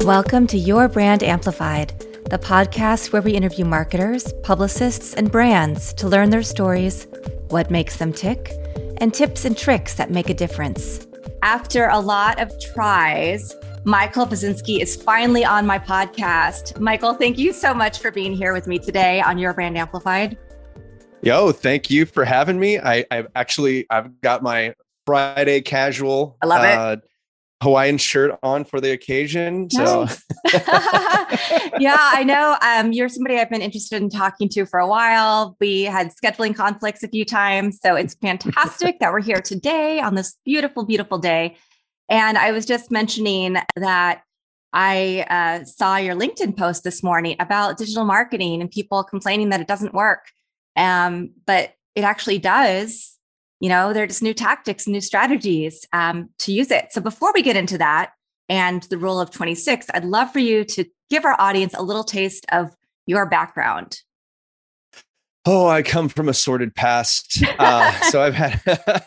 Welcome to Your Brand Amplified, the podcast where we interview marketers, publicists, and brands to learn their stories, what makes them tick, and tips and tricks that make a difference. After a lot of tries, Michael Baczynski is finally on my podcast. Michael, thank you so much for being here with me today on Your Brand Amplified. Yo, thank you for having me. I've got my Friday casual. I love it. Hawaiian shirt on for the occasion. Nice. So yeah, I know. You're somebody I've been interested in talking to for a while. We had scheduling conflicts a few times. So it's fantastic that we're here today on this beautiful, beautiful day. And I was just mentioning that I saw your LinkedIn post this morning about digital marketing and people complaining that it doesn't work. But it actually does. You know, there's new tactics, new strategies to use it. So before we get into that and the rule of 26, I'd love for you to give our audience a little taste of your background. Oh, I come from a sordid past. So I've had,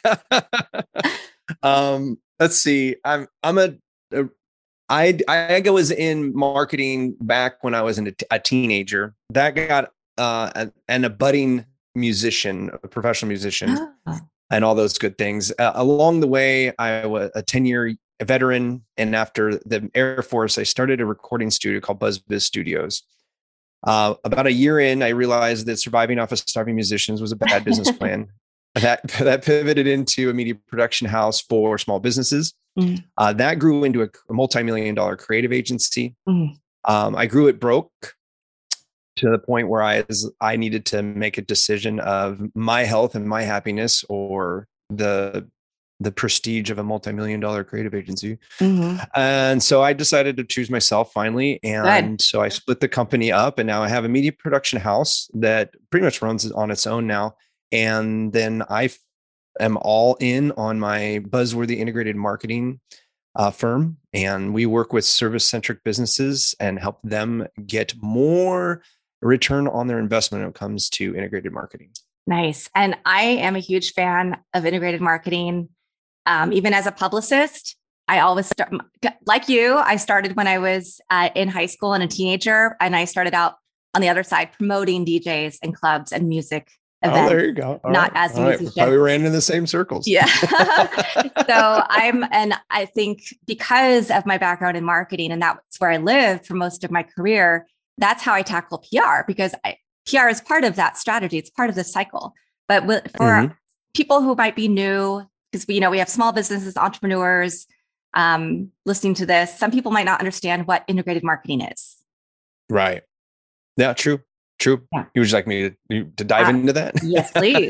let's see, I was in marketing back when I was a teenager. That got a budding musician, a professional musician. Oh. And all those good things. Along the way, I was a 10-year veteran. And after the Air Force, I started a recording studio called BuzzBiz Studios. About a year in, I realized that surviving off of starving musicians was a bad business plan. That pivoted into a media production house for small businesses. Mm. That grew into a multi-million-dollar creative agency. Mm. I grew it broke to the point where I needed to make a decision of my health and my happiness or the prestige of a multi-million-dollar creative agency. Mm-hmm. And so I decided to choose myself finally. And so I split the company up, and now I have a media production house that pretty much runs on its own now. And then I am all in on my Buzzworthy integrated marketing firm. And we work with service-centric businesses and help them get more return on their investment when it comes to integrated marketing. Nice. And I am a huge fan of integrated marketing. Even as a publicist, I always start, like you, I started when I was in high school and a teenager, and I started out on the other side promoting DJs and clubs and music events. Oh, there you go. Not as a musician. Probably ran in the same circles. Yeah. I think because of my background in marketing, and that's where I lived for most of my career, that's how I tackle PR, because PR is part of that strategy. It's part of the cycle. But for people who might be new, because we have small businesses, entrepreneurs listening to this, some people might not understand what integrated marketing is. Right. Yeah, true. Yeah. You would like me to dive into that? Yes, please.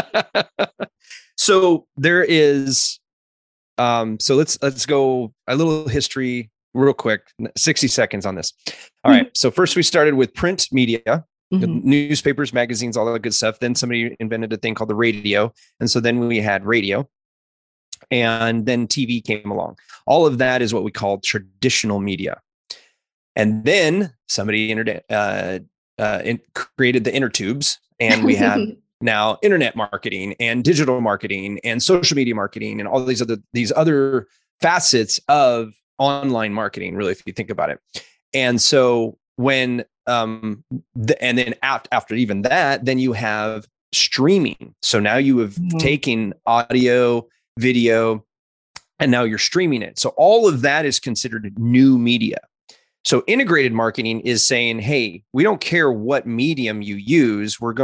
So there is, so let's go a little history real quick, 60 seconds on this. All right. So first we started with print media, newspapers, magazines, all that good stuff. Then somebody invented a thing called the radio. And so then we had radio, and then TV came along. All of that is what we call traditional media. And then somebody created the inner tubes, and we have now internet marketing and digital marketing and social media marketing and all these other facets of online marketing, really, if you think about it. And so when, and then after even that, then you have streaming. So now you have taken audio, video, and now you're streaming it. So all of that is considered new media. So integrated marketing is saying, hey, we don't care what medium you use. We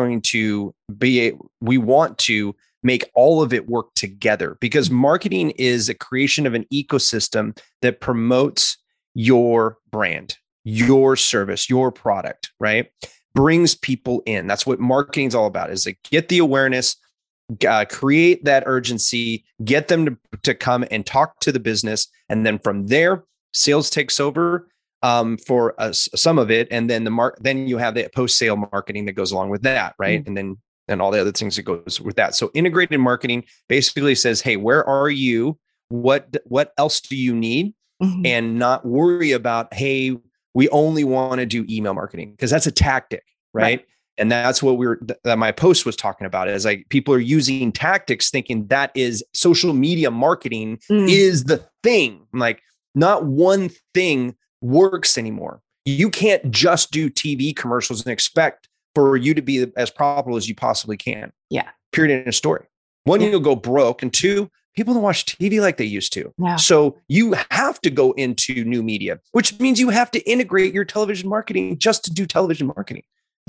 want to make all of it work together, because marketing is a creation of an ecosystem that promotes your brand, your service, your product, right? Brings people in. That's what marketing is all about, is to get the awareness, create that urgency, get them to come and talk to the business. And then from there, sales takes over for some of it. And then then you have the post-sale marketing that goes along with that, right? And all the other things that goes with that. So integrated marketing basically says, hey, where are you? What else do you need? And not worry about, hey, we only want to do email marketing, because that's a tactic, right? And that's what that my post was talking about, is like people are using tactics thinking that is social media marketing is the thing. I'm like, not one thing works anymore. You can't just do TV commercials and expect for you to be as profitable as you possibly can. Yeah. Period. In a story. One, you'll go broke. And two, people don't watch TV like they used to. No. So you have to go into new media, which means you have to integrate your television marketing just to do television marketing.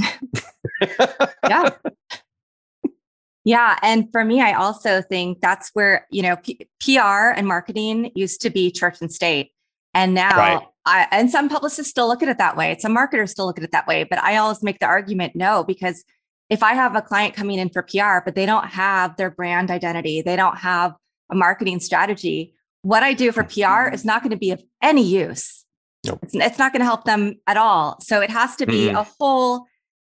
Yeah. Yeah. And for me, I also think that's where, PR and marketing used to be church and state. And now and some publicists still look at it that way. Some marketers still look at it that way. But I always make the argument, no, because if I have a client coming in for PR, but they don't have their brand identity, they don't have a marketing strategy, what I do for PR is not going to be of any use. Nope. It's not going to help them at all. So it has to be a whole,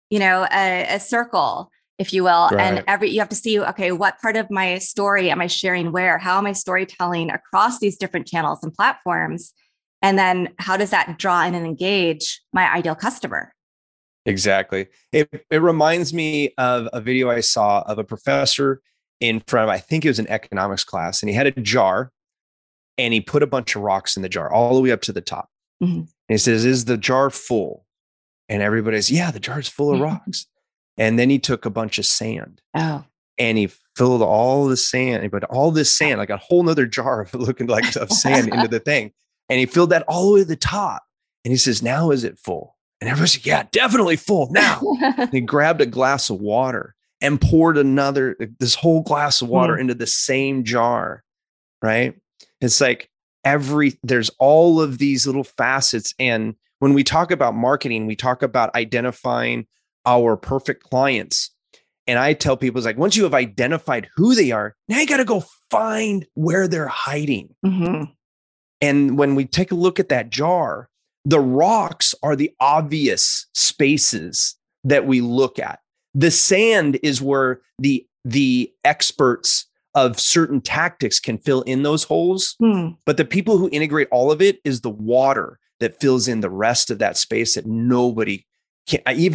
a circle, if you will. Right. And you have to see, okay, what part of my story am I sharing where? How am I storytelling across these different channels and platforms? And then how does that draw in and engage my ideal customer? Exactly. It reminds me of a video I saw of a professor in front of, I think it was an economics class, and he had a jar and he put a bunch of rocks in the jar all the way up to the top. Mm-hmm. And he says, "Is the jar full?" And everybody's, "Yeah, the jar's full of rocks." And then he took a bunch of sand and he filled all the sand, but all this sand, like a whole nother jar of looking like of sand into the thing. And he filled that all the way to the top. And he says, "Now is it full?" And everybody's like, "Yeah, definitely full now." And he grabbed a glass of water and poured this whole glass of water into the same jar, right? It's like there's all of these little facets. And when we talk about marketing, we talk about identifying our perfect clients. And I tell people, it's like, once you have identified who they are, now you got to go find where they're hiding. Mm-hmm. And when we take a look at that jar, the rocks are the obvious spaces that we look at. The sand is where the experts of certain tactics can fill in those holes. But the people who integrate all of it is the water that fills in the rest of that space that nobody can,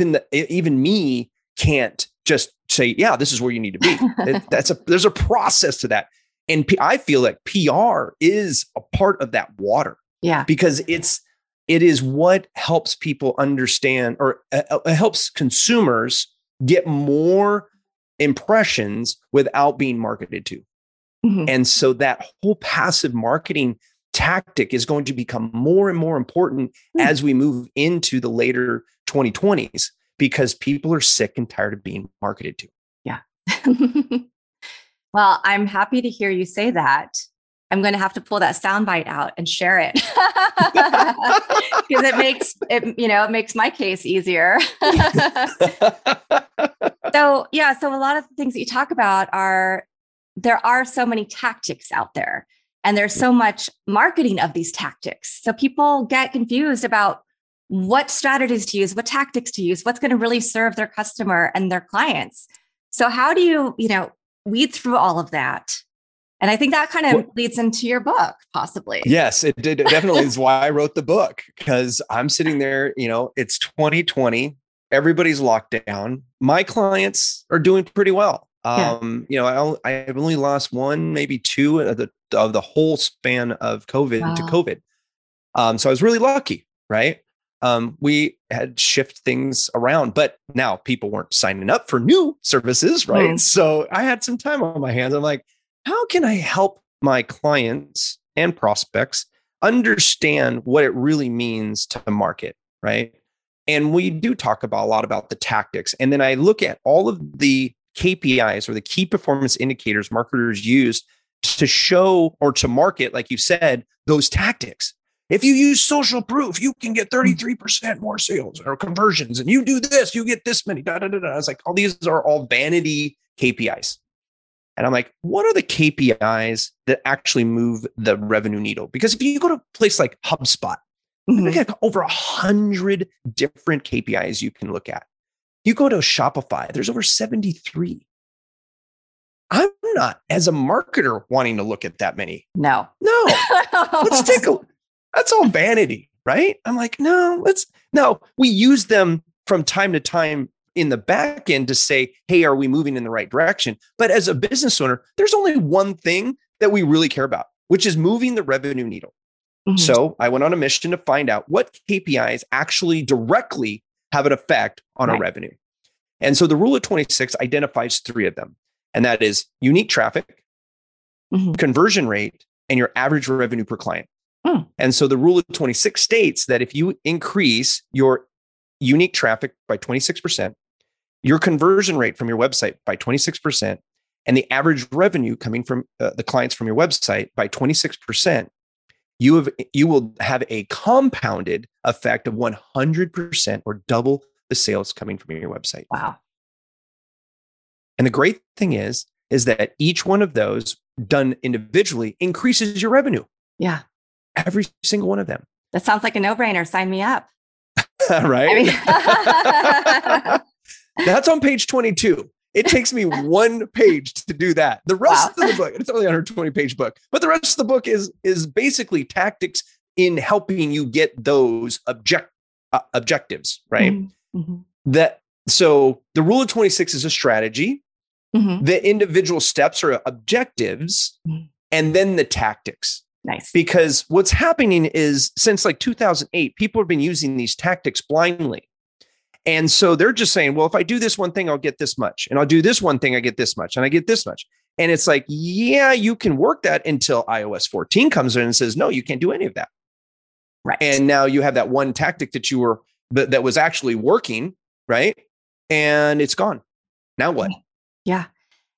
even me can't just say, "Yeah, this is where you need to be." There's a process to that. And I feel like PR is a part of that water. Yeah. Because it is what helps people understand, or helps consumers get more impressions without being marketed to. Mm-hmm. And so that whole passive marketing tactic is going to become more and more important as we move into the later 2020s, because people are sick and tired of being marketed to. Yeah. Well, I'm happy to hear you say that. I'm going to have to pull that soundbite out and share it because it makes my case easier. So a lot of the things that you talk about there are so many tactics out there, and there's so much marketing of these tactics. So people get confused about what strategies to use, what tactics to use, what's going to really serve their customer and their clients. So how do you, weed through all of that? And I think that kind of leads into your book, possibly. Yes, it did. It definitely is why I wrote the book, because I'm sitting there, it's 2020. Everybody's locked down. My clients are doing pretty well. I've only lost one, maybe two of the whole span of COVID to COVID. So I was really lucky, right? We had shift things around, but now people weren't signing up for new services, right? So I had some time on my hands. I'm like, how can I help my clients and prospects understand what it really means to market, right? And we do talk a lot about the tactics. And then I look at all of the KPIs, or the key performance indicators marketers use to show or to market, like you said, those tactics. If you use social proof, you can get 33% more sales or conversions. And you do this, you get this many. I was like, these are all vanity KPIs. And I'm like, what are the KPIs that actually move the revenue needle? Because if you go to a place like HubSpot, you got over 100 different KPIs you can look at. You go to Shopify, there's over 73. I'm not, as a marketer, wanting to look at that many. No. Let's take a, that's all vanity, right? I'm like, no, we use them from time to time in the back end to say, hey, are we moving in the right direction? But as a business owner, there's only one thing that we really care about, which is moving the revenue needle. Mhm. So I went on a mission to find out what KPIs actually directly have an effect on our Right. revenue. And so the rule of 26 identifies three of them. And that is unique traffic, Mhm. conversion rate, and your average revenue per client. Mm. And so the rule of 26 states that if you increase your unique traffic by 26%, your conversion rate from your website by 26%, and the average revenue coming from the clients from your website by 26%, you will have a compounded effect of 100% or double the sales coming from your website. Wow. And the great thing is that each one of those done individually increases your revenue. Yeah. Every single one of them. That sounds like a no-brainer. Sign me up. Right? I mean, That's on page 22. It takes me one page to do that. The rest of the book, it's only a 120-page book, but the rest of the book is basically tactics in helping you get those objectives, right? Mm-hmm. So the rule of 26 is a strategy. Mm-hmm. The individual steps are objectives, and then the tactics. Nice. Because what's happening is since like 2008, people have been using these tactics blindly. And so they're just saying, well, if I do this one thing, I'll get this much. And I'll do this one thing, I get this much. And I get this much. And it's like, yeah, you can work that until iOS 14 comes in and says, no, you can't do any of that. Right. And now you have that one tactic that was actually working, right? And it's gone. Now what? Yeah.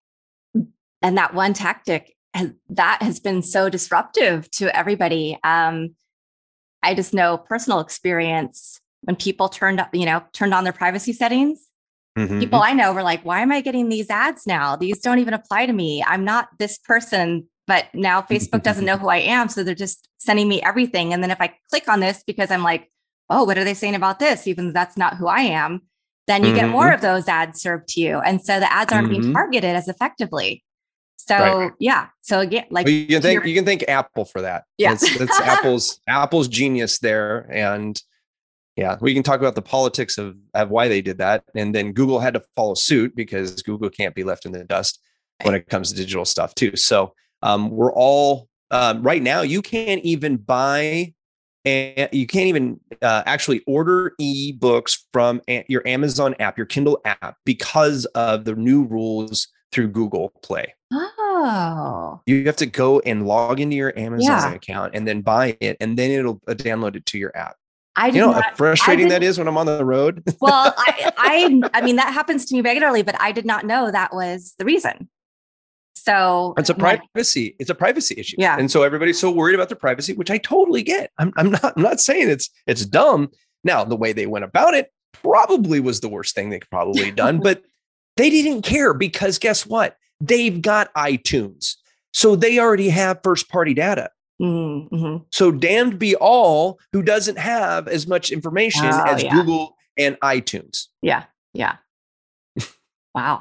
And that one tactic that has been so disruptive to everybody. I just know personal experience when people turned on their privacy settings. Mm-hmm. People I know were like, why am I getting these ads now? These don't even apply to me. I'm not this person, but now Facebook doesn't know who I am. So they're just sending me everything. And then if I click on this because I'm like, oh, what are they saying about this? Even though that's not who I am, then you get more of those ads served to you. And so the ads aren't being targeted as effectively. So yeah. So again, like well, you can thank Apple for that. Yeah. That's Apple's genius there. And yeah, we can talk about the politics of why they did that. And then Google had to follow suit because Google can't be left in the dust when it comes to digital stuff too. So we're all right now, you can't even buy and you can't even actually order ebooks from your Amazon app, your Kindle app, because of the new rules through Google Play. Oh. You have to go and log into your Amazon account and then buy it, and then it'll download it to your app. How frustrating that is when I'm on the road. Well, I mean, that happens to me regularly, but I did not know that was the reason. So it's a privacy issue. Yeah. And so everybody's so worried about their privacy, which I totally get. I'm not saying it's dumb. Now, the way they went about it probably was the worst thing they could probably done, but they didn't care because guess what? They've got iTunes. So they already have first party data. Mm-hmm. So damned be all who doesn't have as much information as Google and iTunes. Yeah. Yeah. Wow.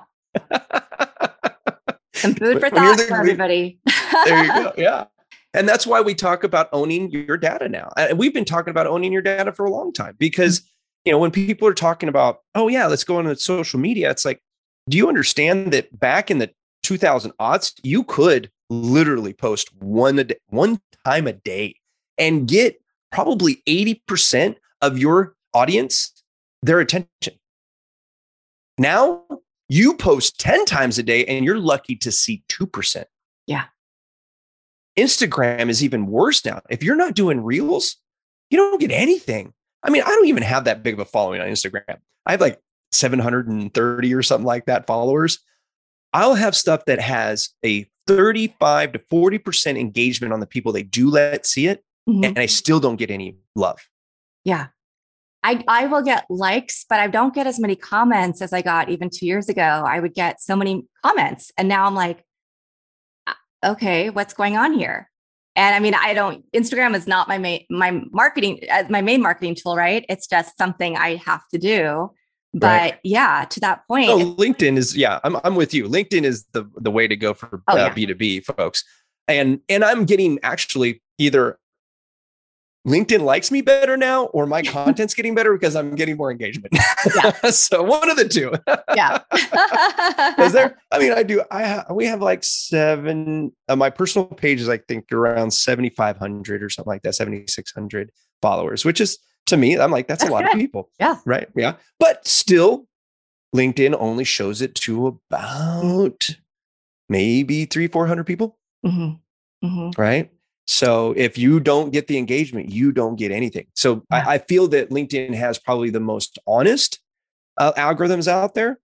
Some food for thought for everybody. There you go. Yeah. And that's why we talk about owning your data now. And we've been talking about owning your data for a long time because, when people are talking about, oh yeah, let's go on social media. It's like, do you understand that back in the 2000 aughts, you could literally post one time a day and get probably 80% of your audience, their attention. Now you post 10 times a day and you're lucky to see 2%. Yeah. Instagram is even worse now. If you're not doing reels, you don't get anything. I mean, I don't even have that big of a following on Instagram. I have like 730 or something like that followers. I'll have stuff that has a 35 to 40% engagement on the people they do let see it. And I still don't get any love. Yeah. I will get likes, but I don't get as many comments as I got even 2 years ago. I would get so many comments. And now I'm like, okay, what's going on here? And I mean, Instagram is not my main marketing tool, right? It's just something I have to do. But to that point. Oh, LinkedIn is, I'm with you. LinkedIn is the way to go for B2B folks. And I'm getting actually either LinkedIn likes me better now, or my content's getting better because I'm getting more engagement. Yeah. So one of the two. Yeah. Is there? I mean, we have like seven. My personal page is, I think, around 7,500 or something like that, 7,600 followers, which is, to me, I'm like, that's a lot good. of people. Yeah. Right. Yeah. But still, LinkedIn only shows it to about maybe 300-400 people. Mm-hmm. Mm-hmm. Right. So if you don't get the engagement, you don't get anything. So I feel that LinkedIn has probably the most honest algorithms out there.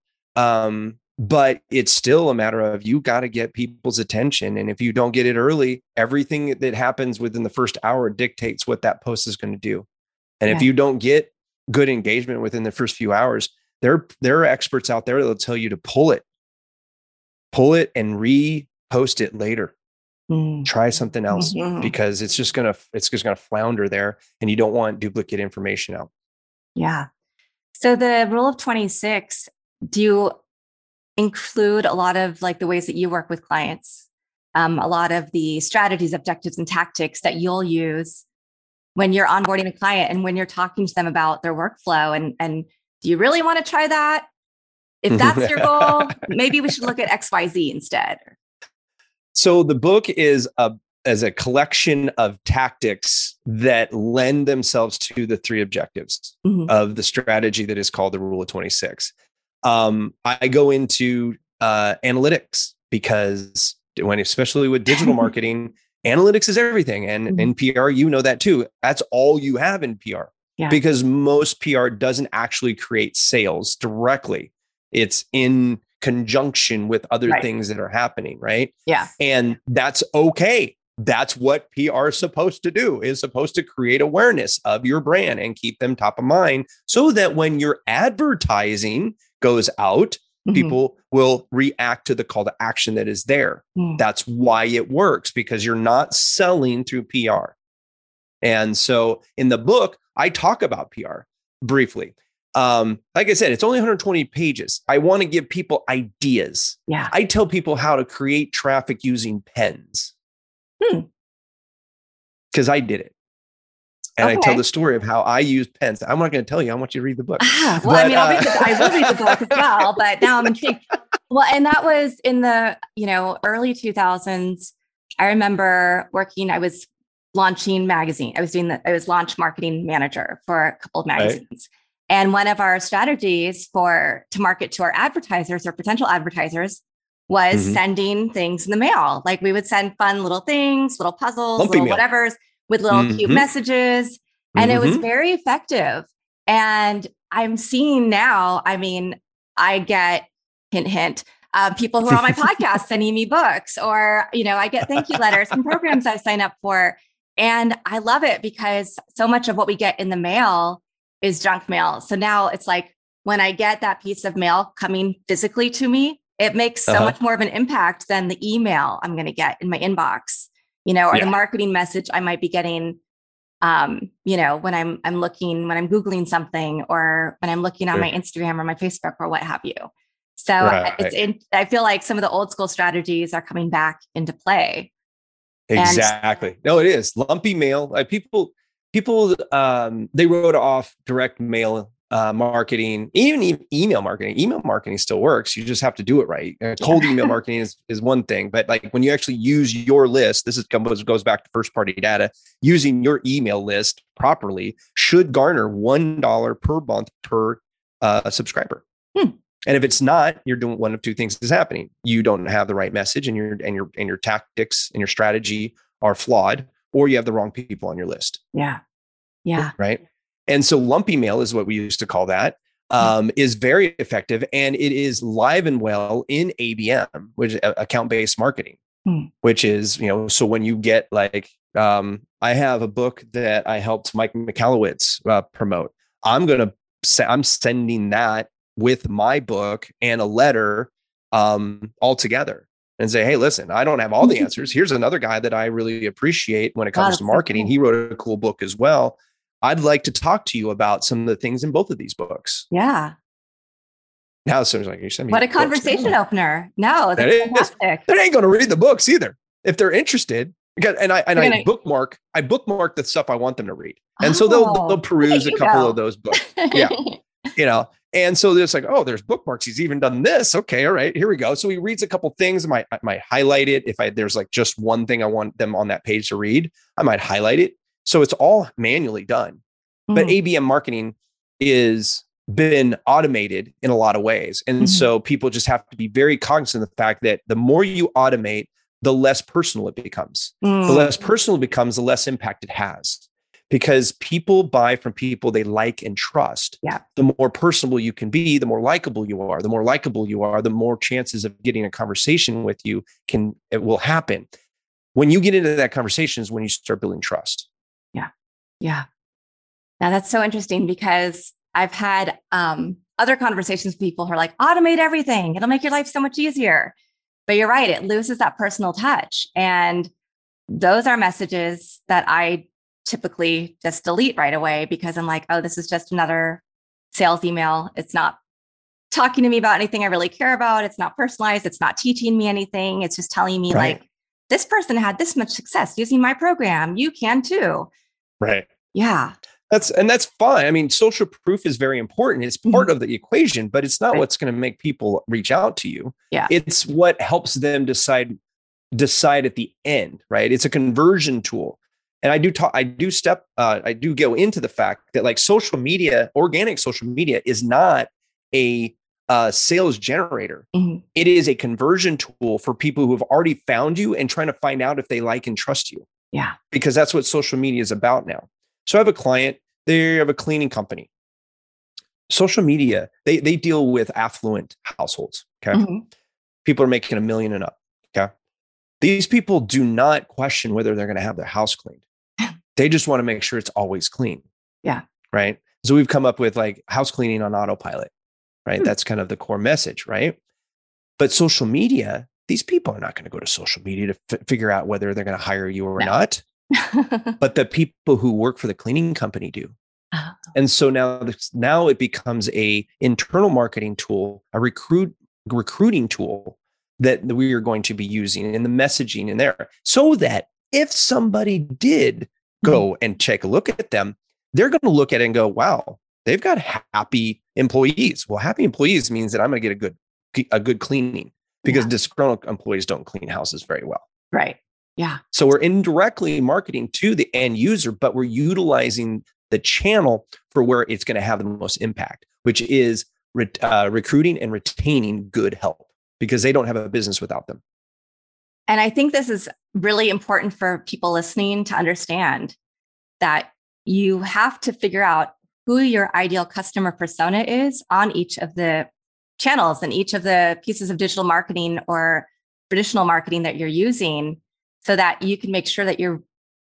But it's still a matter of, you got to get people's attention. And if you don't get it early, everything that happens within the first hour dictates what that post is going to do. And if you don't get good engagement within the first few hours, there are experts out there that'll tell you to pull it and repost it later. Try something else, because it's just gonna flounder there, and you don't want duplicate information out. Yeah. So the rule of 26, do you include a lot of like the ways that you work with clients, a lot of the strategies, objectives, and tactics that you'll use when you're onboarding a client and when you're talking to them about their workflow? And do you really want to try that? If that's your goal, maybe we should look at XYZ instead. So the book is a collection of tactics that lend themselves to the three objectives of the strategy that is called the Rule of 26. I go into analytics, because especially with digital marketing, analytics is everything. And in PR, you know that too. That's all you have in PR, because most PR doesn't actually create sales directly. It's in conjunction with other things that are happening. Right. Yeah. And that's okay. That's what PR is supposed to do, is supposed to create awareness of your brand and keep them top of mind, so that when your advertising goes out, people will react to the call to action that is there. That's why it works, because you're not selling through PR. And so in the book, I talk about PR briefly. Like I said, it's only 120 pages. I want to give people ideas. Yeah. I tell people how to create traffic using pens, because I did it. And I tell the story of how I used pens. I'm not going to tell you. I want you to read the book. Well, but, I mean, I will read the book as well, but now I'm intrigued. Well, and that was in the, early 2000s. I remember working, I was launching magazine. I was launch marketing manager for a couple of magazines. Right. And one of our strategies to market to our advertisers or potential advertisers was sending things in the mail. Like we would send fun little things, little puzzles, little whatevers with little cute messages. And it was very effective. And I'm seeing now, I mean, I get hint, people who are on my podcast sending me books, or, I get thank you letters from programs I sign up for. And I love it, because so much of what we get in the mail is junk mail. So now it's like, when I get that piece of mail coming physically to me, it makes so much more of an impact than the email I'm going to get in my inbox, or the marketing message I might be getting, when I'm Googling something, or when I'm looking on my Instagram or my Facebook or what have you. So I feel like some of the old school strategies are coming back into play. Exactly. No, it is lumpy mail. People, they wrote off direct mail marketing, even email marketing. Email marketing still works. You just have to do it right. Cold email marketing is one thing, but like when you actually use your list, goes back to first party data. Using your email list properly should garner $1 per month per subscriber. And if it's not, you're doing one of two things is happening. You don't have the right message, and your tactics and your strategy are flawed, or you have the wrong people on your list. Yeah. Right. And so lumpy mail is what we used to call that, is very effective. And it is live and well in ABM, which is account-based marketing, which is, so when you get like, I have a book that I helped Mike Michalowicz promote. I'm sending that with my book and a letter all together, and say, hey, listen, I don't have all the answers. Here's another guy that I really appreciate when it comes to marketing. So cool. He wrote a cool book as well. I'd like to talk to you about some of the things in both of these books. Yeah. Now someone's like, you send me what a conversation opener. No, that's fantastic. They ain't going to read the books either. If they're interested, Because and I bookmark the stuff I want them to read. And so they'll peruse a couple of those books. Yeah. And so there's like, oh, there's bookmarks. He's even done this. Okay. All right, here we go. So he reads a couple things. I might highlight it. If there's like just one thing I want them on that page to read, I might highlight it. So it's all manually done. But ABM marketing is been automated in a lot of ways. And so people just have to be very cognizant of the fact that the more you automate, the less personal it becomes. The less personal it becomes, the less impact it has. Because people buy from people they like and trust. Yeah. The more personable you can be, the more likable you are. The more likable you are, the more chances of getting a conversation with you will happen. When you get into that conversation is when you start building trust. Yeah. Yeah. Now that's so interesting because I've had other conversations with people who are like, automate everything. It'll make your life so much easier. But you're right. It loses that personal touch. And those are messages that I typically just delete right away because I'm like, oh, this is just another sales email. It's not talking to me about anything I really care about. It's not personalized. It's not teaching me anything. It's just telling me like, this person had this much success using my program. You can too. Right. Yeah. That's fine. I mean, social proof is very important. It's part of the equation, but it's not what's going to make people reach out to you. Yeah. It's what helps them decide at the end, right? It's a conversion tool. And I do go into the fact that like social media, organic social media is not a sales generator. It is a conversion tool for people who have already found you and trying to find out if they like and trust you. Yeah. Because that's what social media is about now. So I have a client, they have a cleaning company. Social media, they deal with affluent households. Okay. People are making $1 million and up. Okay. These people do not question whether they're going to have their house cleaned. They just want to make sure it's always clean. Yeah. Right. So we've come up with like house cleaning on autopilot, right? That's kind of the core message, right? But social media, these people are not going to go to social media to figure out whether they're going to hire you or not. But the people who work for the cleaning company do. And so now it becomes a internal marketing tool, a recruiting tool that we are going to be using in the messaging in there so that if somebody did go and take a look at them, they're going to look at it and go, wow, they've got happy employees. Well, happy employees means that I'm going to get a good cleaning because disgruntled employees don't clean houses very well. Right. Yeah. So we're indirectly marketing to the end user, but we're utilizing the channel for where it's going to have the most impact, which is recruiting and retaining good help because they don't have a business without them. And I think this is really important for people listening to understand that you have to figure out who your ideal customer persona is on each of the channels and each of the pieces of digital marketing or traditional marketing that you're using so that you can make sure that you're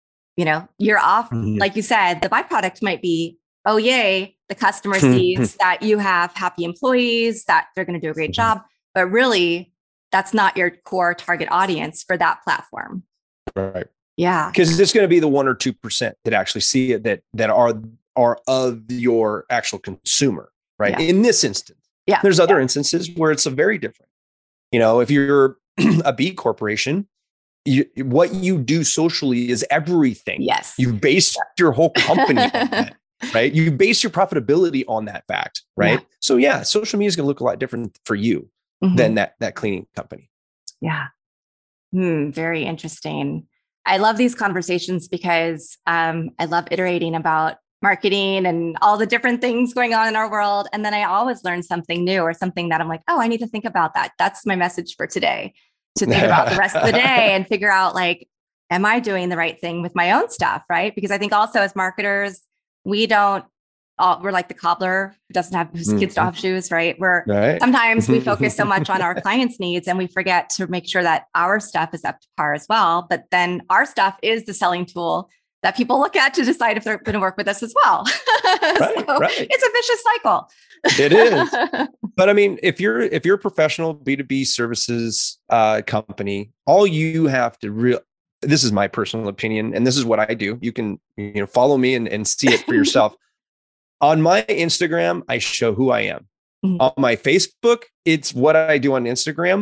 off. Like you said, the byproduct might be, oh, yay, the customer sees that you have happy employees, that they're going to do a great job. But really, that's not your core target audience for that platform. Right. Yeah. Because it's going to be the 1 or 2% that actually see it that are of your actual consumer, right? Yeah. In this instance. Yeah. There's other instances where it's a very different. If you're a B corporation, what you do socially is everything. Yes. You base your whole company on that, right? You base your profitability on that fact, right? Yeah. So social media is going to look a lot different for you than that cleaning company. Yeah. Very interesting. I love these conversations because I love iterating about marketing and all the different things going on in our world. And then I always learn something new or something that I'm like, oh, I need to think about that. That's my message for today, to think about the rest of the day and figure out like, am I doing the right thing with my own stuff? Right. Because I think also as marketers, we're like the cobbler who doesn't have, whose kids don't have shoes, right? Sometimes we focus so much on our clients' needs and we forget to make sure that our stuff is up to par as well. But then our stuff is the selling tool that people look at to decide if they're going to work with us as well. Right. It's a vicious cycle. It is. But I mean, if you're a professional B2B services company, all you have to this is my personal opinion, and this is what I do. You can follow me and see it for yourself. On my Instagram, I show who I am. On my Facebook, it's what I do on Instagram,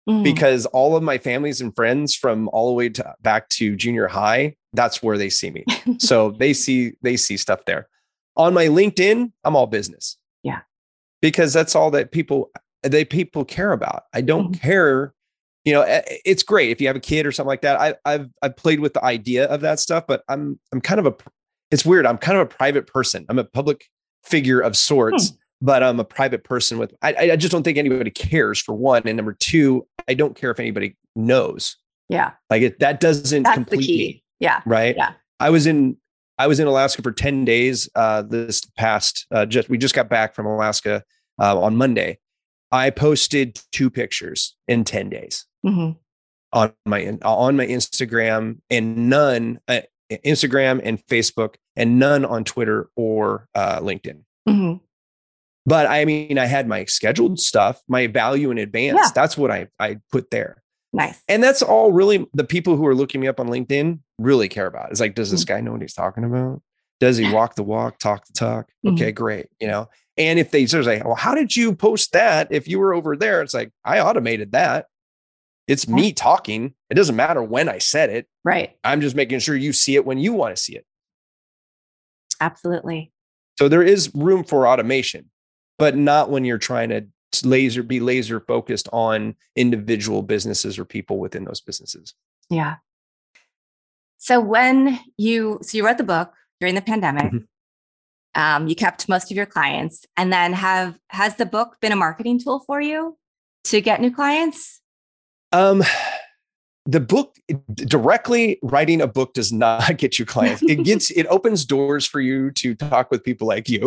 because all of my families and friends from all the way back to junior high, that's where they see me. So they see stuff there. On my LinkedIn, I'm all business. Yeah. Because that's all that people care about. I don't care. It's great if you have a kid or something like that. I've played with the idea of that stuff, but I'm kind of it's weird. I'm kind of a private person. I'm a public figure of sorts, but I'm a private person I just don't think anybody cares, for one. And number two, I don't care if anybody knows. Yeah. Like that doesn't That's complete the key. me. Yeah. Right. Yeah. I was in Alaska for 10 days. This past, we just got back from Alaska on Monday. I posted 2 pictures in 10 days on my Instagram, and none Instagram and Facebook, and none on Twitter or LinkedIn. But I mean, I had my scheduled stuff, my value in advance. Yeah. That's what I put there. Nice. And that's all really the people who are looking me up on LinkedIn really care about. It's like, does this guy know what he's talking about? Does he walk the walk, talk the talk? Okay, great. And if they sort of say, well, how did you post that if you were over there? It's like, I automated that. It's me talking. It doesn't matter when I said it. Right. I'm just making sure you see it when you want to see it. Absolutely. So there is room for automation, but not when you're trying to be laser focused on individual businesses or people within those businesses. Yeah. So you wrote the book during the pandemic, you kept most of your clients, and then has the book been a marketing tool for you to get new clients? The book, directly writing a book does not get you clients. It opens doors for you to talk with people like you.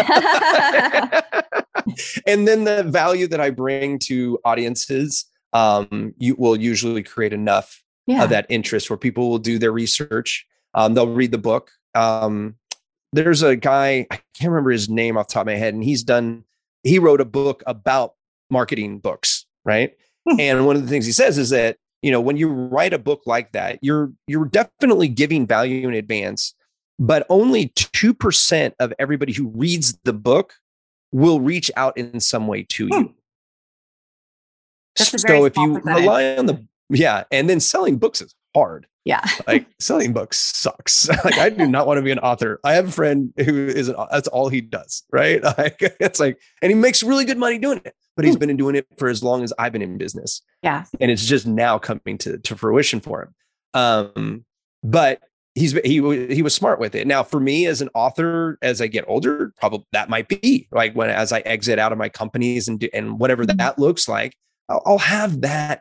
And then the value that I bring to audiences, you will usually create enough of that interest where people will do their research. They'll read the book. There's a guy, I can't remember his name off the top of my head, and he wrote a book about marketing books, right? And one of the things he says is that, when you write a book like that, you're definitely giving value in advance, but only 2% of everybody who reads the book will reach out in some way to you. So if you rely on and then selling books is hard. Yeah. Like selling books sucks. Like I do not want to be an author. I have a friend who that's all he does. Right. Like, it's like, and he makes really good money doing it, but he's been doing it for as long as I've been in business. Yeah. And it's just now coming to fruition for him. But he was smart with it. Now for me as an author, as I get older, probably that might be like as I exit out of my companies and whatever that looks like, I'll have that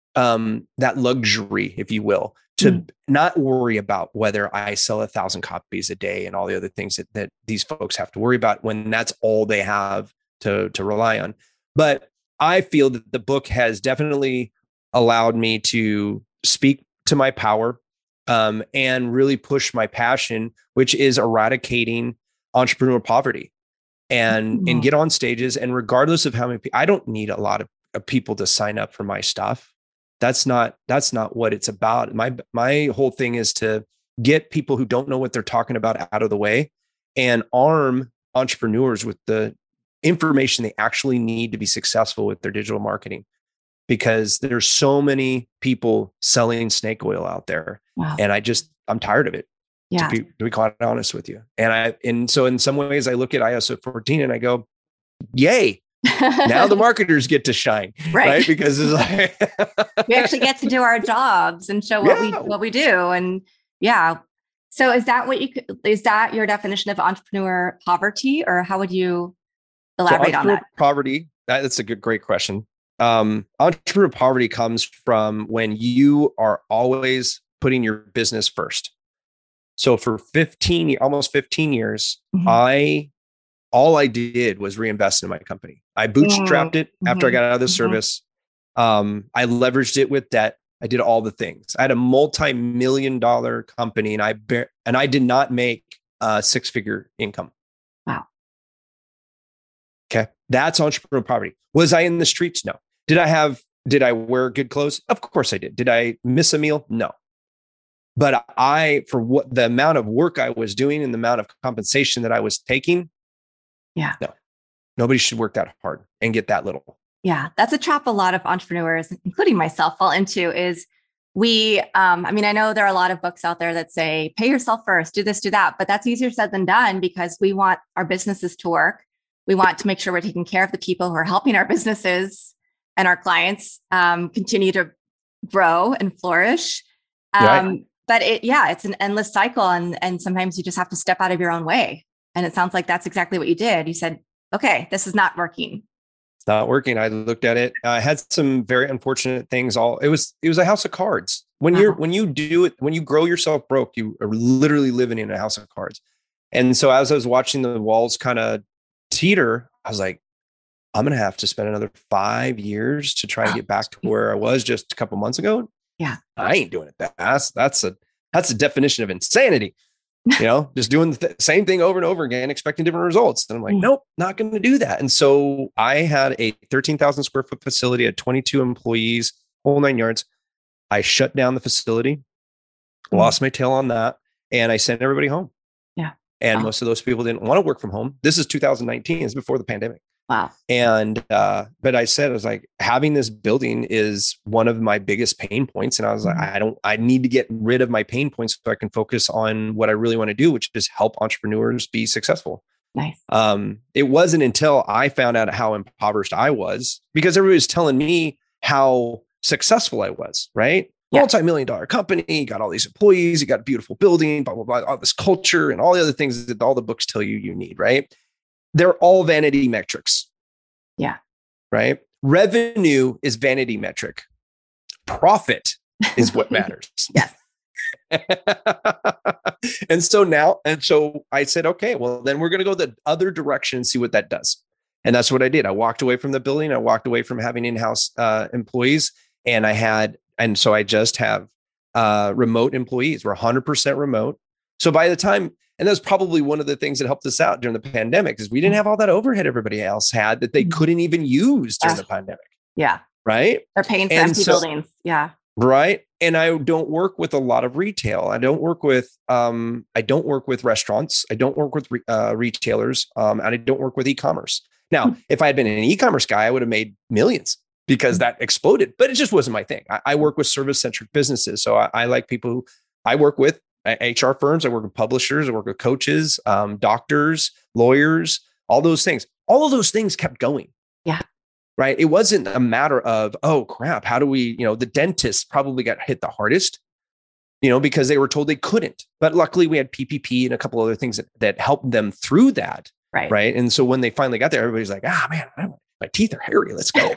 luxury, if you will, to not worry about whether I sell 1,000 copies a day and all the other things that these folks have to worry about when that's all they have to rely on. But I feel that the book has definitely allowed me to speak to my power and really push my passion, which is eradicating entrepreneur poverty and get on stages. And regardless of how many people, I don't need a lot of people to sign up for my stuff. That's not what it's about. My whole thing is to get people who don't know what they're talking about out of the way and arm entrepreneurs with the information they actually need to be successful with their digital marketing, because there's so many people selling snake oil out there. Wow. And I'm tired of it. Yeah. To be quite honest with you. And so in some ways I look at ISO 14 and I go, yay. Now the marketers get to shine, right? Because it's like we actually get to do our jobs and show what we do. And so is that your definition of entrepreneur poverty, or how would you elaborate on that? Poverty. That's a great question. Entrepreneur poverty comes from when you are always putting your business first. So for almost 15 years, all I did was reinvest in my company. I bootstrapped it after I got out of the service. I leveraged it with debt. I did all the things. I had a multi-million-dollar company, and I did not make a 6-figure income. Wow. Okay, that's entrepreneur poverty. Was I in the streets? No. Did I wear good clothes? Of course I did. Did I miss a meal? No. But for what the amount of work I was doing and the amount of compensation that I was taking, no, nobody should work that hard and get that little. Yeah, that's a trap a lot of entrepreneurs, including myself, fall into is I know there are a lot of books out there that say, pay yourself first, do this, do that, but that's easier said than done because we want our businesses to work. We want to make sure we're taking care of the people who are helping our businesses and our clients continue to grow and flourish. Right. But it's an endless cycle. And sometimes you just have to step out of your own way. And it sounds like that's exactly what you did. You said, okay, this is not working. It's not working. I looked at it. I had some very unfortunate things. It was a house of cards. When you grow yourself broke, you are literally living in a house of cards. And so as I was watching the walls kind of teeter, I was like, I'm going to have to spend another 5 years to try and get back to where I was just a couple months ago. Yeah. I ain't doing it. That's a definition of insanity. Just doing the same thing over and over again, expecting different results. And I'm like, nope, not going to do that. And so I had a 13,000 square foot facility, had 22 employees, whole 9 yards. I shut down the facility, lost my tail on that, and I sent everybody home. Yeah. And most of those people didn't want to work from home. This is 2019, it's before the pandemic. Wow. And, but I was like, having this building is one of my biggest pain points. And I was like, I need to get rid of my pain points so I can focus on what I really want to do, which is help entrepreneurs be successful. Nice. It wasn't until I found out how impoverished I was, because everybody was telling me how successful I was, right? Yeah. Multi-million-dollar company, got all these employees, you got a beautiful building, blah, blah, blah, all this culture and all the other things that all the books tell you need, right? They're all vanity metrics. Yeah. Right. Revenue is vanity metric. Profit is what matters. Yes. And so I said, okay, well, then we're going to go the other direction and see what that does. And that's what I did. I walked away from the building. I walked away from having in-house employees. And so I just have remote employees. We're 100% remote. So by the time, and that's probably one of the things that helped us out during the pandemic, is we didn't have all that overhead everybody else had that they couldn't even use during the pandemic. Yeah. Right. They're paying for empty buildings. Yeah. Right. And I don't work with a lot of retail. I don't work with restaurants. I don't work with retailers. And I don't work with e-commerce. Now, if I had been an e-commerce guy, I would have made millions because that exploded, but it just wasn't my thing. I work with service-centric businesses. So I like people who I work with. HR firms, I work with publishers, I work with coaches, doctors, lawyers, all those things. All of those things kept going. Yeah. Right. It wasn't a matter of, oh, crap, how do we, the dentists probably got hit the hardest, because they were told they couldn't. But luckily we had PPP and a couple other things that helped them through that. Right. Right. And so when they finally got there, everybody's like, man, my teeth are hairy. Let's go.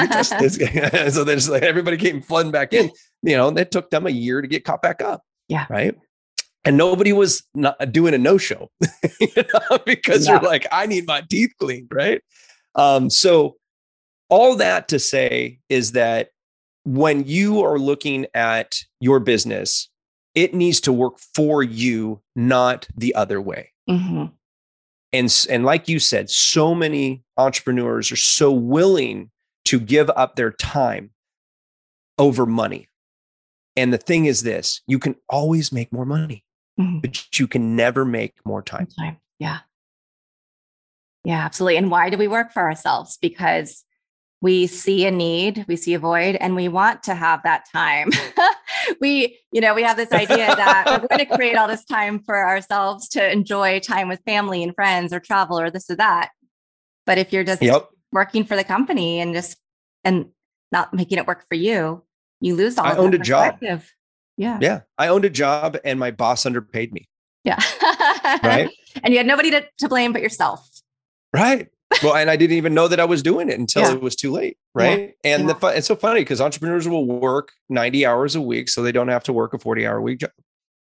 So then like everybody came flooding back in. It took them a year to get caught back up. Yeah. Right. And nobody was not doing a no-show, because they're like, I need my teeth cleaned. Right. So all that to say is that when you are looking at your business, it needs to work for you, not the other way. Mm-hmm. And like you said, so many entrepreneurs are so willing to give up their time over money. And the thing is this, you can always make more money, but you can never make more time. Yeah. Yeah, absolutely. And why do we work for ourselves? Because we see a need, we see a void, and we want to have that time. we have this idea that we're going to create all this time for ourselves to enjoy time with family and friends or travel or this or that. But if you're just working for the company and not making it work for you, you lose all of that. I owned a job. Yeah. Yeah. I owned a job and my boss underpaid me. Yeah. Right. And you had nobody to blame but yourself. Right. Well, and I didn't even know that I was doing it until it was too late. Right. Yeah. And it's so funny because entrepreneurs will work 90 hours a week so they don't have to work a 40-hour week job.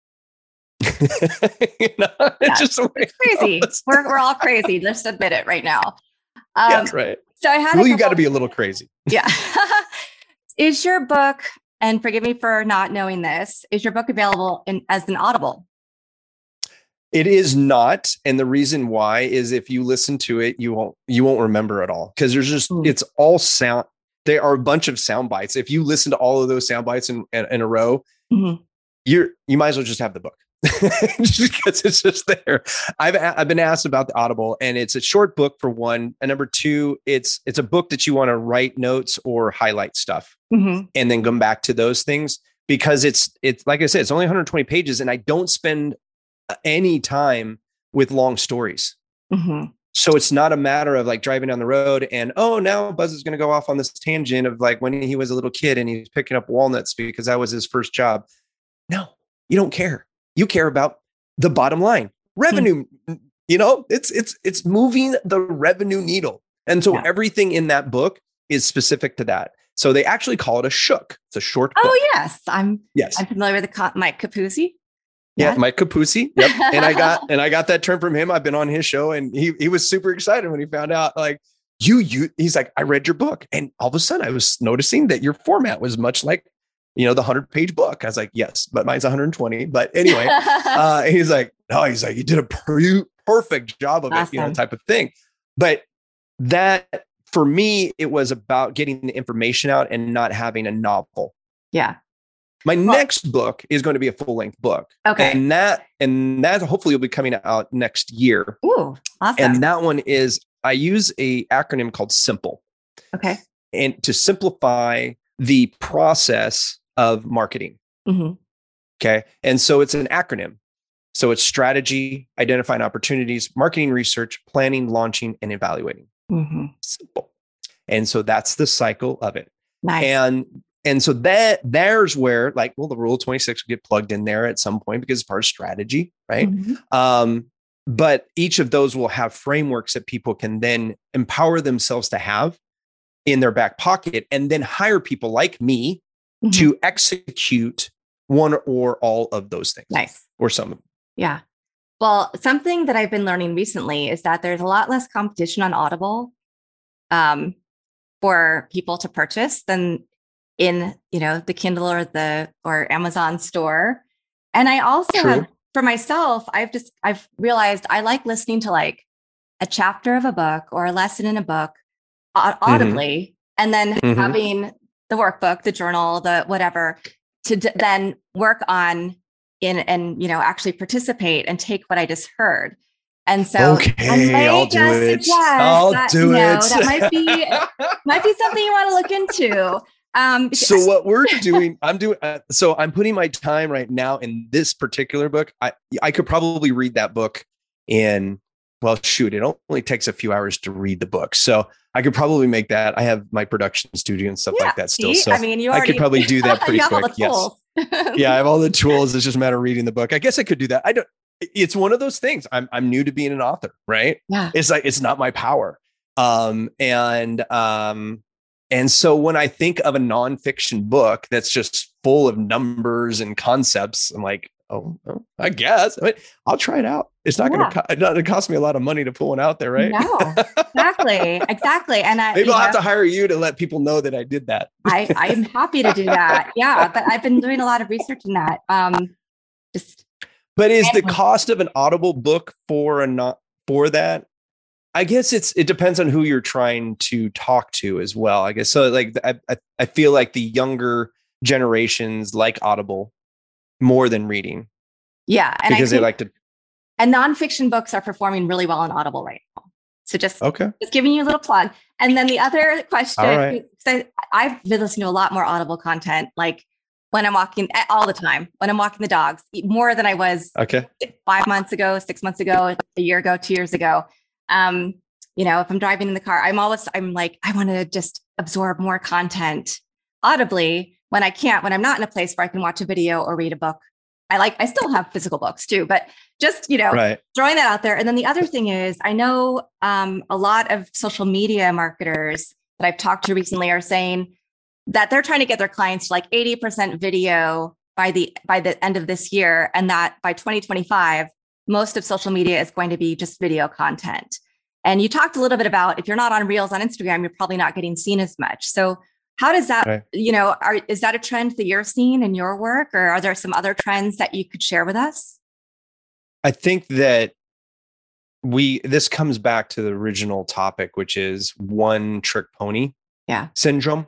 It's just it's crazy. We're all crazy. Let's admit it right now. That's right. So I had you got to be a little crazy. Yeah. Is your book, and forgive me for not knowing this, is your book available as an Audible? It is not. And the reason why is if you listen to it, you won't remember it all. Because there's just, it's all sound. There are a bunch of sound bites. If you listen to all of those sound bites in a row, you might as well just have the book. just because it's just there. I've been asked about the Audible, and it's a short book for one, and number two, it's a book that you want to write notes or highlight stuff, and then come back to those things, because it's like I said, it's only 120 pages, and I don't spend any time with long stories. So it's not a matter of like driving down the road and, oh, now Buzz is going to go off on this tangent of like when he was a little kid and he's picking up walnuts because that was his first job. No, you don't care. You care about the bottom line revenue. It's moving the revenue needle. And so everything in that book is specific to that. So they actually call it a shook. It's a short book. Oh, yes. I'm familiar with Mike Capuzzi. Yeah, Mike Capuzzi. Yep. And I got that term from him. I've been on his show, and he was super excited when he found out, like, he's like, I read your book. And all of a sudden I was noticing that your format was much like, the 100-page book. I was like, yes, but mine's 120. But anyway, he's like, you did a perfect job of it, type of thing. But that, for me, it was about getting the information out and not having a novel. Yeah. My next book is going to be a full-length book. Okay. And that hopefully will be coming out next year. Ooh, awesome. And that one is, I use a acronym called SIMPLE. Okay. And to simplify the process of marketing. Okay. And so it's an acronym. So it's strategy, identifying opportunities, marketing research, planning, launching, and evaluating. Simple. And so that's the cycle of it. Nice. And so there's where, like, well, the rule of 26 will get plugged in there at some point because it's part of strategy, right? But each of those will have frameworks that people can then empower themselves to have in their back pocket, and then hire people like me to execute one or all of those things. Nice. Or some of them. Yeah. Well, something that I've been learning recently is that there's a lot less competition on Audible for people to purchase than in, the Kindle or Amazon store. And I also have, for myself, I've realized I like listening to like a chapter of a book or a lesson in a book audibly, and then having the workbook, the journal, the whatever, to then work on and actually participate and take what I just heard. And so I'll do it. That might be something you want to look into. So what we're doing, I'm putting my time right now in this particular book. I could probably read that book in, it only takes a few hours to read the book. So I could probably make that. I have my production studio and stuff like that still. So I could probably do that pretty quick. Yes. Yeah, I have all the tools. It's just a matter of reading the book. I guess I could do that. It's one of those things. I'm new to being an author, right? Yeah. It's like, it's not my power. And so when I think of a nonfiction book that's just full of numbers and concepts, I'm like, oh, I guess I'll try it out. It's not going to cost me a lot of money to pull one out there, right? No, exactly. And maybe I'll have to hire you to let people know that I did that. I'm happy to do that. Yeah, but I've been doing a lot of research in that. But is the cost of an Audible book for that? I guess it depends on who you're trying to talk to as well. I guess so. Like I feel like the younger generations like Audible more than reading. Yeah, and because they like to. And nonfiction books are performing really well on Audible right now. So just giving you a little plug. And then the other question, I've been listening to a lot more Audible content, like when I'm walking all the time, when I'm walking the dogs, more than I was 5 months ago, 6 months ago, a year ago, 2 years ago. If I'm driving in the car, I'm like, I want to just absorb more content audibly when I'm not in a place where I can watch a video or read a book. I still have physical books too, but just, throwing that out there. And then the other thing is, I know a lot of social media marketers that I've talked to recently are saying that they're trying to get their clients to like 80% video by the end of this year. And that by 2025, most of social media is going to be just video content. And you talked a little bit about, if you're not on Reels on Instagram, you're probably not getting seen as much. So how does that, is that a trend that you're seeing in your work, or are there some other trends that you could share with us? I think that this comes back to the original topic, which is one trick pony syndrome,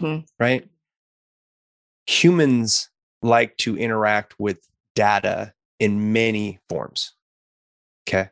right? Humans like to interact with data in many forms. Okay.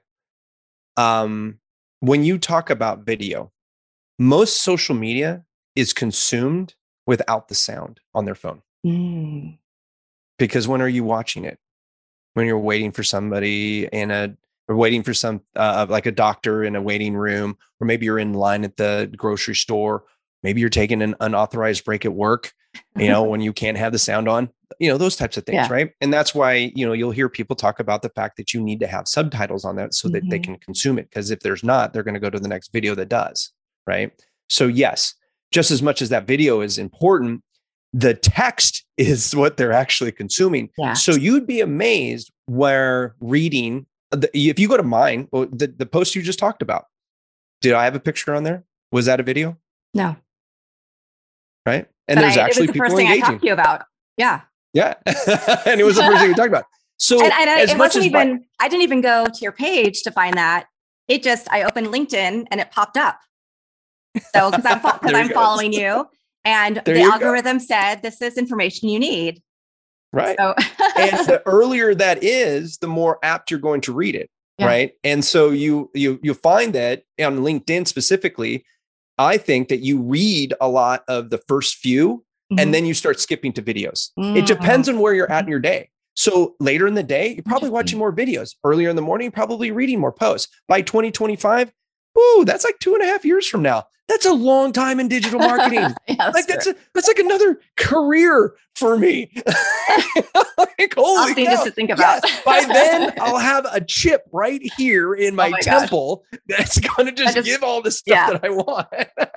When you talk about video, most social media is consumed without the sound on their phone. Because when are you watching it? When you're waiting for somebody or waiting for some, like a doctor in a waiting room, or maybe you're in line at the grocery store. Maybe you're taking an unauthorized break at work, when you can't have the sound on, those types of things. Right. And that's why, you'll hear people talk about the fact that you need to have subtitles on that so that they can consume it. Because if there's not, they're going to go to the next video that does. Right. So yes, just as much as that video is important, the text is what they're actually consuming. Yeah. So you'd be amazed where reading, if you go to mine, the post you just talked about, did I have a picture on there? Was that a video? No. Right. And there's actually people engaging. It was the first thing I talked to you about. Yeah. Yeah. And it was the first thing you talked about. So it wasn't even, I didn't even go to your page to find that. I opened LinkedIn and it popped up. So because I'm following you, and the algorithm said, this is information you need. Right. So. And the earlier that is, the more apt you're going to read it. Yeah. Right. And so you find that on LinkedIn specifically, I think that you read a lot of the first few and then you start skipping to videos. It depends on where you're at in your day. So later in the day, you're probably watching more videos. Earlier in the morning, probably reading more posts. By 2025, that's like 2.5 years from now. That's a long time in digital marketing. That's like another career for me. Like, holy cow. Just to think about. Yes, by then, I'll have a chip right here in my temple that's going to just give all the stuff that I want.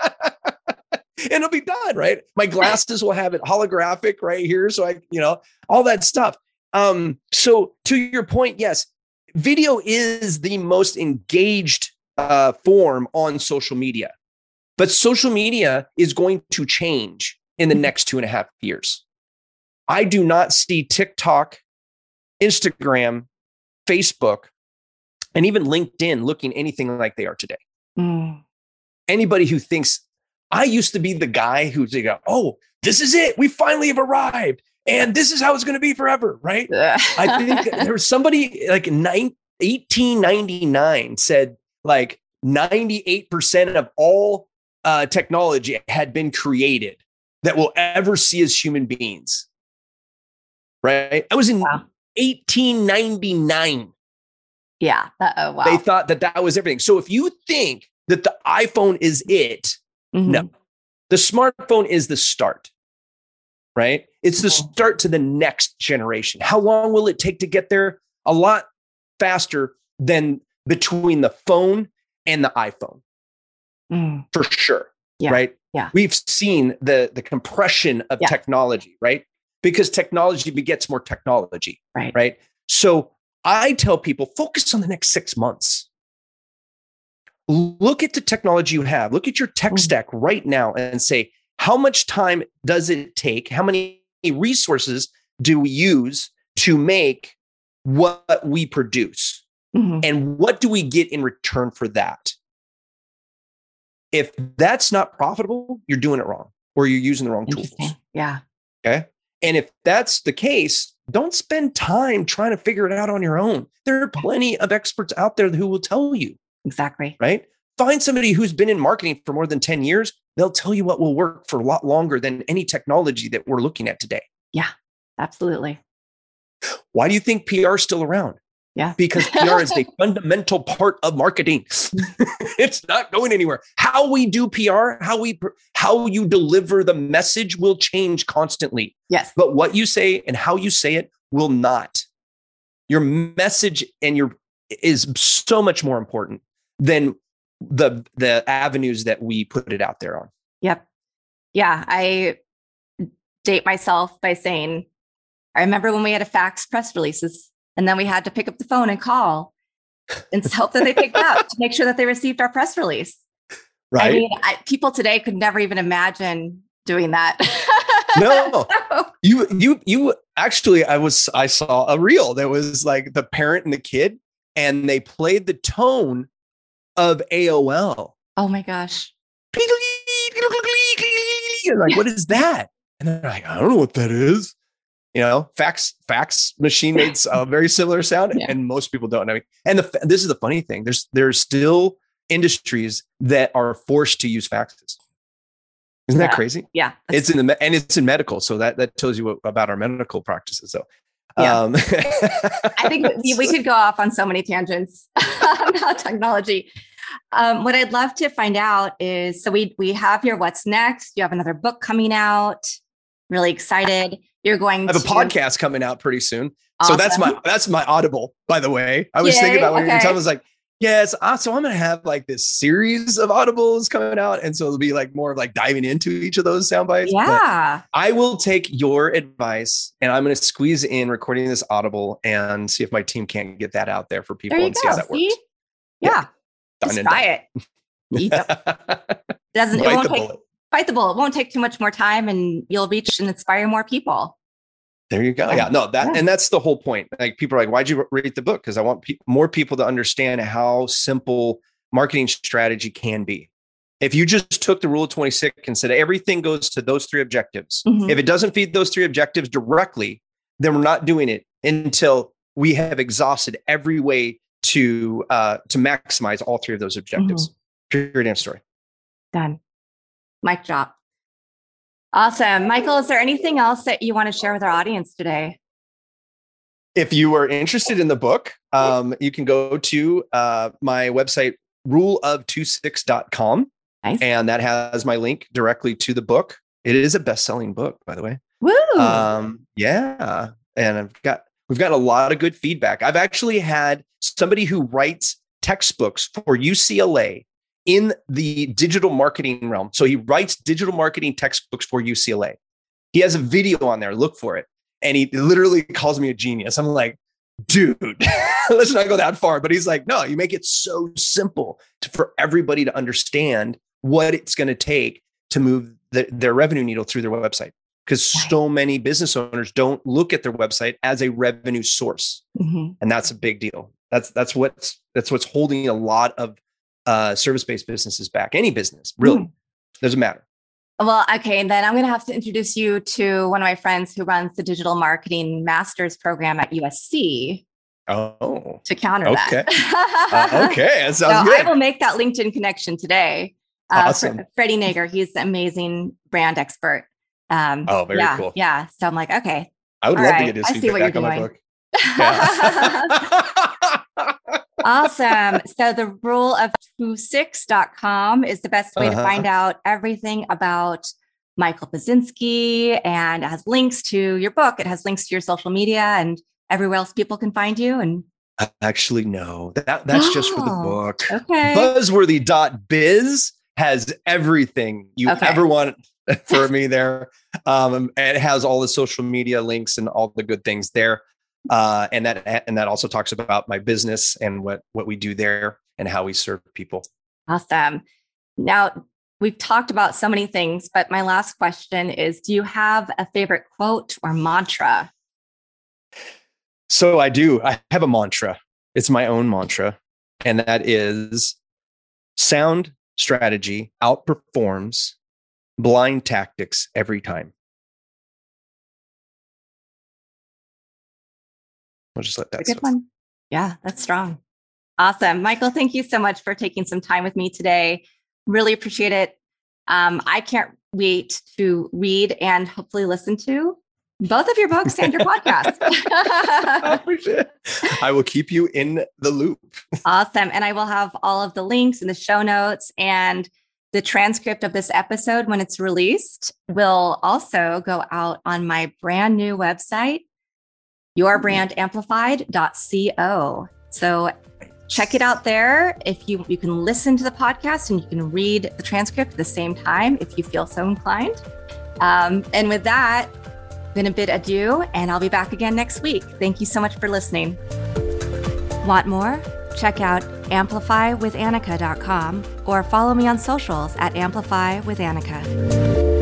And it'll be done, right? My glasses will have it holographic right here. So all that stuff. So to your point, yes, video is the most engaged form on social media. But social media is going to change in the next 2.5 years. I do not see TikTok, Instagram, Facebook, and even LinkedIn looking anything like they are today. Anybody who thinks, I used to be the guy who's like, oh, this is it. We finally have arrived. And this is how it's going to be forever, right? I think there was somebody like 1899 said like 98% of all technology had been created that we'll ever see as human beings. Right? I was in 1899. Yeah. Wow. They thought that was everything. So if you think that the iPhone is it, no, the smartphone is the start. Right? It's the start to the next generation. How long will it take to get there? A lot faster than between the phone and the iPhone. For sure. Yeah. Right. Yeah. We've seen the compression of technology, right? Because technology begets more technology. Right. Right. So I tell people, focus on the next 6 months. Look at the technology you have. Look at your tech stack right now and say, how much time does it take? How many resources do we use to make what we produce? And what do we get in return for that? If that's not profitable, you're doing it wrong, or you're using the wrong tools. Yeah. Okay. And if that's the case, don't spend time trying to figure it out on your own. There are plenty of experts out there who will tell you. Exactly. Right. Find somebody who's been in marketing for more than 10 years. They'll tell you what will work for a lot longer than any technology that we're looking at today. Yeah, absolutely. Why do you think PR is still around? Yeah. Because PR is a fundamental part of marketing. It's not going anywhere. How we do PR, how you deliver the message will change constantly. Yes. But what you say and how you say it will not. Your message is so much more important than the avenues that we put it out there on. Yep. Yeah. I date myself by saying, I remember when we had to fax press releases, and then we had to pick up the phone and call and hope that they picked up to make sure that they received our press release. Right. I mean, people today could never even imagine doing that. No, you actually, I saw a reel that was like the parent and the kid, and they played the tone of AOL. Oh my gosh. Like, what is that? And they're like, I don't know what that is. fax machine makes a very similar sound, and most people don't know. And this is the funny thing. There's still industries that are forced to use faxes. Isn't that crazy? Yeah. It's in medical. So that tells you about our medical practices. So I think we could go off on so many tangents about technology. What I'd love to find out is, so we have your what's next. You have another book coming out. Really excited. You're going I have a podcast coming out pretty soon. Awesome. So that's my Audible, by the way. I was thinking about when you were telling, I was like, yes. So I'm going to have like this series of Audibles coming out. And so it'll be like more of like diving into each of those sound bites. Yeah. But I will take your advice and I'm going to squeeze in recording this Audible and see if my team can't get that out there for people and see how that works. Yeah. Just try it. Bite the bullet. It won't take too much more time and you'll reach and inspire more people. There you go. Yeah, no, and that's the whole point. Like people are like, why'd you read the book? Because I want more people to understand how simple marketing strategy can be. If you just took the rule of 26 and said everything goes to those 3 objectives, if it doesn't feed those 3 objectives directly, then we're not doing it until we have exhausted every way to maximize all 3 of those objectives. Period. End story. Done. Mic drop. Awesome. Michael, is there anything else that you want to share with our audience today? If you are interested in the book, you can go to my website, ruleof26.com. Nice. And that has my link directly to the book. It is a best-selling book, by the way. Woo! Yeah. And we've got a lot of good feedback. I've actually had somebody who writes textbooks for UCLA in the digital marketing realm. So he writes digital marketing textbooks for UCLA. He has a video on there. Look for it. And he literally calls me a genius. I'm like, dude, let's not go that far. But he's like, no, you make it so simple for everybody to understand what it's going to take to move their revenue needle through their website. Because so many business owners don't look at their website as a revenue source. And that's a big deal. That's what's holding a lot of service-based businesses back. Any business, really. Doesn't matter. Well, okay. And then I'm going to have to introduce you to one of my friends who runs the digital marketing master's program at USC. Oh, to counter that. Okay. That sounds good. I will make that LinkedIn connection today. Awesome. Freddie Nager, he's an amazing brand expert. Very cool. Yeah. So I'm like, okay. I would love to get his feedback on my book. Awesome. So the rule of 26.com is the best way to find out everything about Michael Pazynski, and it has links to your book. It has links to your social media and everywhere else people can find you. And actually, no, that's just for the book. Okay. Buzzworthy.biz has everything you ever want for me there. And it has all the social media links and all the good things there. And that also talks about my business and what we do there and how we serve people. Awesome. Now, we've talked about so many things, but my last question is, do you have a favorite quote or mantra? So I do. I have a mantra. It's my own mantra. And that is, sound strategy outperforms blind tactics every time. I'll just let that sit. Good one. Yeah, that's strong. Awesome. Michael, thank you so much for taking some time with me today. Really appreciate it. I can't wait to read and hopefully listen to both of your books and your podcast. I appreciate it. I will keep you in the loop. Awesome. And I will have all of the links in the show notes, and the transcript of this episode, when it's released, will also go out on my brand new website, yourbrandamplified.co. So check it out there. If you can listen to the podcast and you can read the transcript at the same time, if you feel so inclined. And with that, I'm going to bid adieu, and I'll be back again next week. Thank you so much for listening. Want more? Check out amplifywithannika.com or follow me on socials at amplifywithannika.